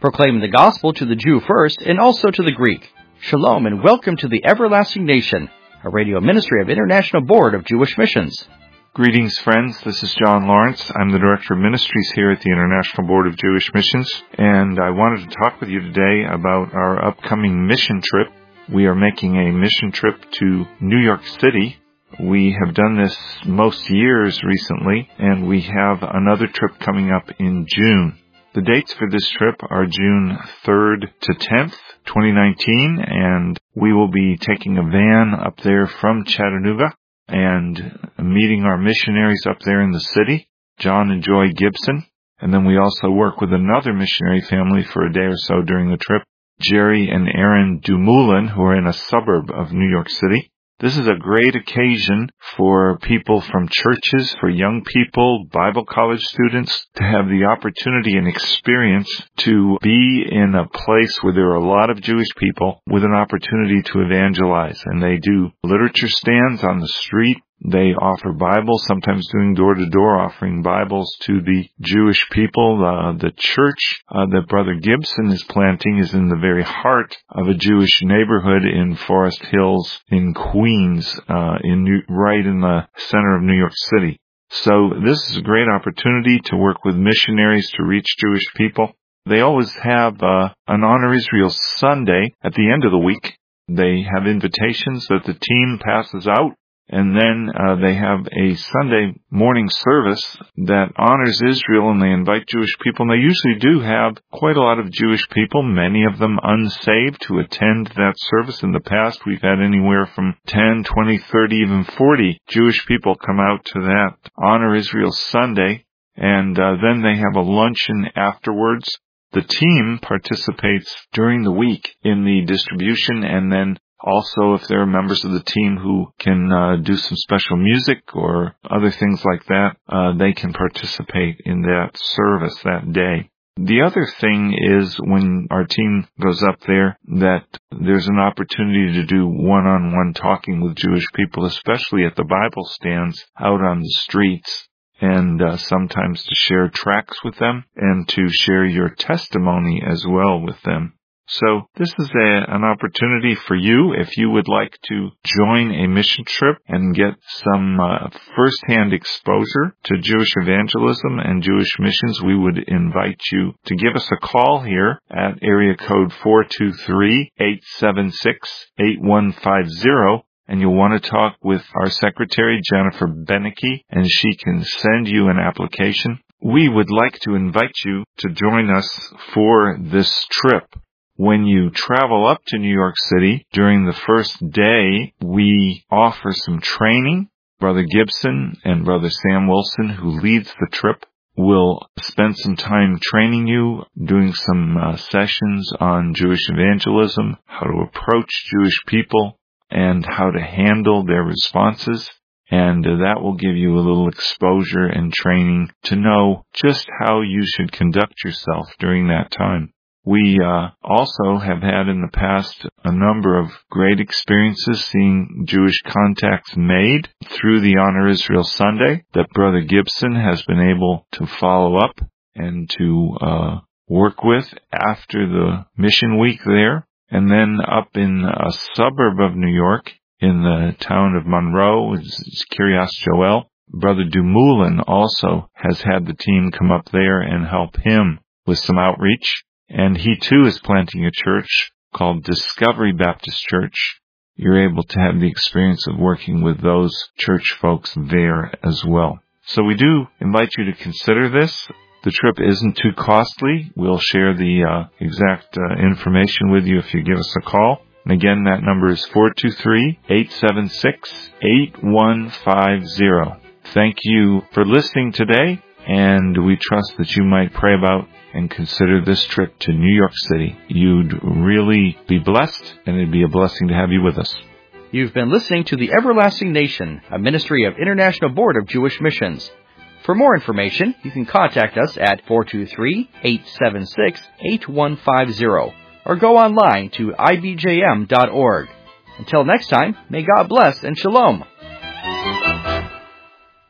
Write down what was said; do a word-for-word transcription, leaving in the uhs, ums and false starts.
proclaiming the gospel to the Jew first and also to the Greek. Shalom and welcome to the Everlasting Nation, a radio ministry of International Board of Jewish Missions. Greetings, friends. This is John Lawrence. I'm the Director of Ministries here at the International Board of Jewish Missions, and I wanted to talk with you today about our upcoming mission trip. We are making a mission trip to New York City. We have done this most years recently, and we have another trip coming up in June. The dates for this trip are June third to tenth, twenty nineteen, and we will be taking a van up there from Chattanooga and meeting our missionaries up there in the city, John and Joy Gibson. And then we also work with another missionary family for a day or so during the trip, Jerry and Aaron Dumoulin, who are in a suburb of New York City. This is a great occasion for people from churches, for young people, Bible college students, to have the opportunity and experience to be in a place where there are a lot of Jewish people with an opportunity to evangelize. And they do literature stands on the street. They offer Bibles, sometimes doing door-to-door, offering Bibles to the Jewish people. Uh, the church uh, that Brother Gibson is planting is in the very heart of a Jewish neighborhood in Forest Hills in Queens, uh, in New, right in the center of New York City. So this is a great opportunity to work with missionaries to reach Jewish people. They always have uh, an Honor Israel Sunday at the end of the week. They have invitations that the team passes out. And then uh, they have a Sunday morning service that honors Israel, and they invite Jewish people. And they usually do have quite a lot of Jewish people, many of them unsaved, to attend that service. In the past, we've had anywhere from ten, twenty, thirty, even forty Jewish people come out to that Honor Israel Sunday. And uh, then they have a luncheon afterwards. The team participates during the week in the distribution, and then also, if there are members of the team who can uh, do some special music or other things like that, uh, they can participate in that service that day. The other thing is when our team goes up there that there's an opportunity to do one-on-one talking with Jewish people, especially at the Bible stands out on the streets, and uh, sometimes to share tracts with them and to share your testimony as well with them. So this is a, an opportunity for you if you would like to join a mission trip and get some uh, first-hand exposure to Jewish evangelism and Jewish missions. We would invite you to give us a call here at area code four two three, eight seven six, eight one five zero. And you'll want to talk with our secretary, Jennifer Beneke, and she can send you an application. We would like to invite you to join us for this trip. When you travel up to New York City, during the first day, we offer some training. Brother Gibson and Brother Sam Wilson, who leads the trip, will spend some time training you, doing some uh, sessions on Jewish evangelism, how to approach Jewish people, and how to handle their responses. And uh, that will give you a little exposure and training to know just how you should conduct yourself during that time. We uh, also have had in the past a number of great experiences seeing Jewish contacts made through the Honor Israel Sunday that Brother Gibson has been able to follow up and to uh, work with after the mission week there. And then up in a suburb of New York, in the town of Monroe, it's Kiryas Joel, Brother Dumoulin also has had the team come up there and help him with some outreach. And he too is planting a church called Discovery Baptist Church. You're able to have the experience of working with those church folks there as well. So we do invite you to consider this. The trip isn't too costly. We'll share the uh, exact uh, information with you if you give us a call. And again, that number is four two three, eight seven six, eight one five zero. Thank you for listening today, and we trust that you might pray about and consider this trip to New York City. You'd really be blessed, and it'd be a blessing to have you with us. You've been listening to the Everlasting Nation, a ministry of International Board of Jewish Missions. For more information, you can contact us at four two three, eight seven six, eight one five zero or go online to I B J M dot org. Until next time, may God bless and shalom.